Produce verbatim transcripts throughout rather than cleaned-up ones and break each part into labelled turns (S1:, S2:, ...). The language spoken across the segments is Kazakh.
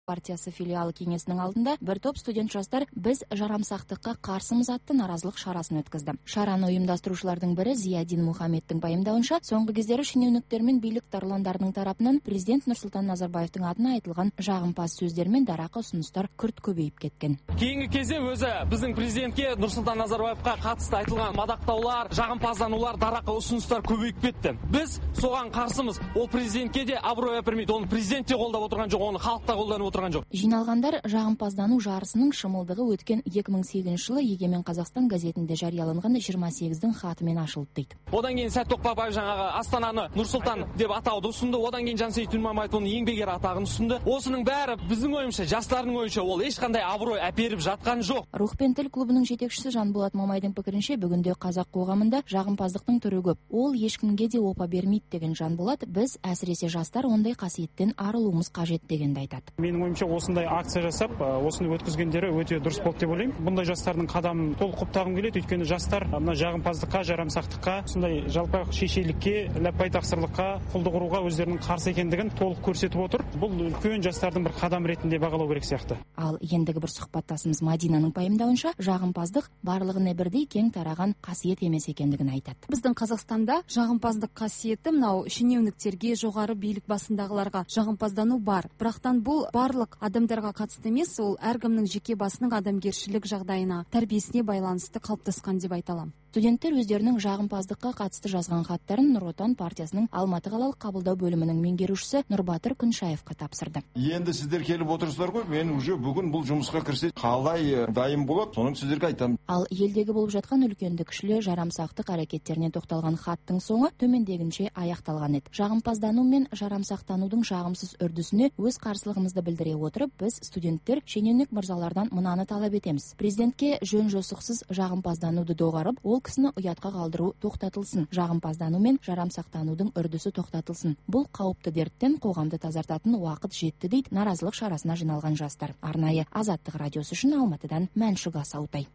S1: партиясы филиалы кеңесінің алдында бір топ студент жастар біз жарамсақтыққа қарсымыз атты наразылық шарасын өткізді. Шараны ұйымдастырушылардың бірі Зиядин Мухаммедтің пайымдауынша, соңғы кездері шенеуніктер мен билік тарландарының тарапынан президент Нұрсұлтан Назарбаевтың атына айтылған жағымпаз сөздер мен дарақы ұсыныстар күрт көбейіп кеткен.
S2: Кейінгі кезде өзі біздің президентке Нұрсұлтан Назарбаевқа қатысты айтылған мадақтаулар, жағымпазданулар, дарақы ұсыныстар көбейіп кетті. Біз соған қарсымыз. Ол президентке де абырой әпермейді. Оны президент те қолдап отырған жоқ, оны халық та қолданып отырған жоқ.
S1: Жиналғандар жағымпаздану жарысының шымылдығы өткен екі мың сегізінші жылы Егемен Қазақстан газетінде жарияланған жиырма сегіздің хатымен ашылды дейді.
S2: Одан кейін Сәт Тоқпақбаев жаңағы Астананы Нұрсұлтан деп атауды ұсынды. Одан кейін Жансейіт Түймебаев оның еңбек ері атағын ұсынды. Осының бәрі біздің ойымызша, жастардың ойынша ол ешқандай абырой әперіп жатқан жоқ.
S1: Рух пен тіл клубының жетекшісі Жанболат Мамайдың пікірінше, бүгінде қазақ қоғамында жағымпаздықтың түрі көп. Ол ешкімге де опа бермейді деген Жанболат, біз әсіресе жастар ондай қасиеттен арылуымыз қажет дегенді айтады.
S3: Менің ойымша осындай акция жасап, осыны өткізгендері өте дұрыс болды деп ойлаймын. Бұндай жастардың қадамын толық құптағым келеді. Өйткені жастар мына жағымпаздыққа, жарамсақтыққа, сондай жалпы шешелікке, ләппай тақсырлыққа, құлдық ұруға өздерінің қарсы екендігін толық көрсетіп отыр. Бұл үлкен жастардың бір қадам ретінде бағалау керек сияқты.
S1: Ал ендігі бір сұхбаттасымыз Мадинаның пайымдауынша, жағымпаздық барлығына бірдей кең тараған қасиет емес екендігін айтады.
S4: Біздің Қазақстанда жағымпаздық қасиеті мынау шенеуніктерге, жоғары билік басындағыларға жағымпаздану бар. Бірақтан бұл барлық адамдарға қатысты емес, ол әркімнің жеке басының адамгершілік жағдайына, тәрбиесіне байланысты қалыптасқан деп айта аламын.
S1: Студенттер өздерінің жағымпаздыққа қатысты жазған хаттарын Нұр Отан партиясының Алматы қалалық қабылдау бөлімінің меңгерушісі Нұрбатыр Күншаевқа тапсырды.
S5: Енді сіздер келіп отырсыздар ғой, мен уже бүгін бұл жұмысқа кірсе қалай дайын болады, соны сіздерге айтамын.
S1: Ал елдегі болып жатқан үлкенді кішілі жарамсақтық әрекеттеріне тоқталған хаттың соңы төмендегінше аяқталған еді. Жағымпаздану мен жарамсақтанудың жағымсыз үрдісіне өз қарсылығымызды білдіре отырып, біз студенттер шенеунік мырзалардан мынаны талап етеміз. Президентке жөн жосықсыз жағымпаздануды доғарып, ол кісіні ұятқа қалдыру тоқтатылсын. Жағымпаздану мен жарамсақтанудың үрдісі тоқтатылсын. Бұл қауіпті дерттен қоғамды тазартатын уақыт жетті дейді наразылық шарасына жиналған жастар. Арнайы Азаттық радиосы үшін Алматыдан Мәншүк Асаутай.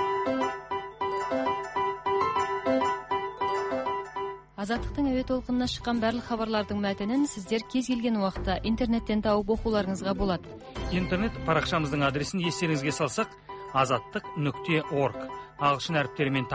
S6: Азаттықтың әуе толқынына шыққан барлық хабарлардың мәтінін сіздер кез келген уақытта интернеттен тауып оқуларыңызға болады.
S7: Интернет парақшамыздың адресін естеріңізге салсақ, азаттық нүкте орг ағылшын әріптерімен